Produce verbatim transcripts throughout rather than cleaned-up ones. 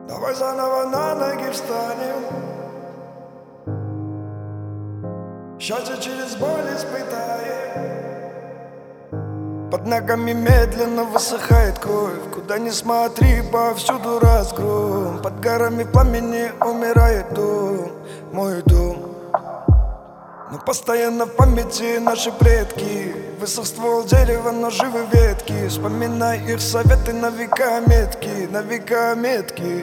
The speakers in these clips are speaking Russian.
Давай заново на ноги встанем. Счастье через боль испытаем. Под ногами медленно высыхает кровь. Куда ни смотри, повсюду разгром. Под горами пламени умирает дом, мой дом. Но постоянно в памяти наши предки. Высох ствол дерева, но живы ветки. Вспоминай их советы на века метки, на века метки.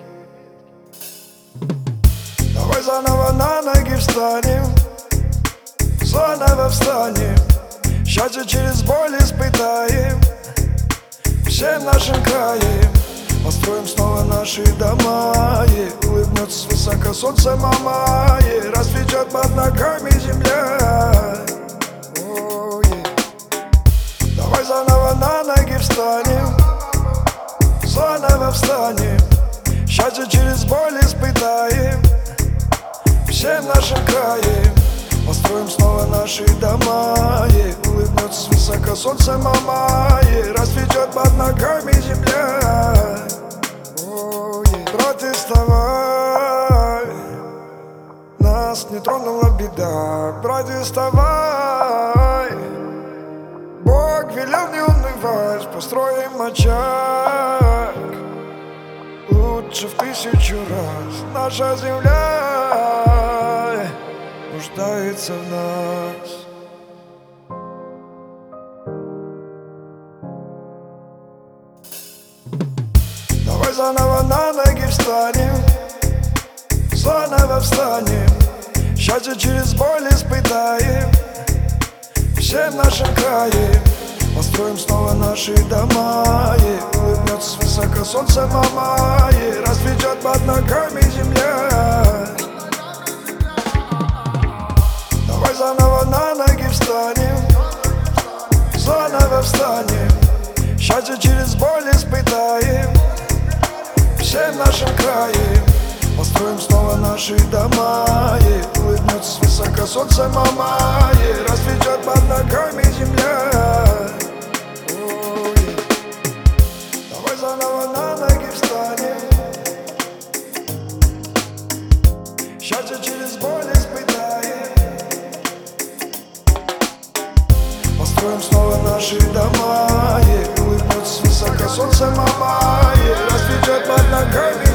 Давай заново на ноги встанем. Заново встанем. Счастье через боль испытаем. Всем нашим краем построим снова наши дома, и улыбнется свысока солнце мама, и расцветет под ногами земля. О, давай заново на ноги встанем. Заново встанем. Счастье через боль испытаем. Всем нашим краем построим снова наши дома, и улыбнется свысока солнце мама, и расцветет под ногами земля. О, протестовай, нас не тронула беда. Протестовай, Бог велел не унывать. Построим очаг лучше в тысячу раз. Наша земля нуждается в нас. Давай заново на ноги встанем. Заново встанем. Счастье через боль испытаем. Всем нашим краем построим снова наши дома, и улыбнется свысока солнце мама, и расцветет под ногами земля. Давай заново на ноги встанем. Заново встанем. Счастье через боль испытаем. Всем нашим краем построим снова наши дома, и улыбнется свысока солнце мама, и расцветет под ногами земля. Ой. Давай заново на ноги встанем. Счастье через боль испытаем. Построим снова наши дома, и улыбнется свысока солнце мама, и расцветет под ногами.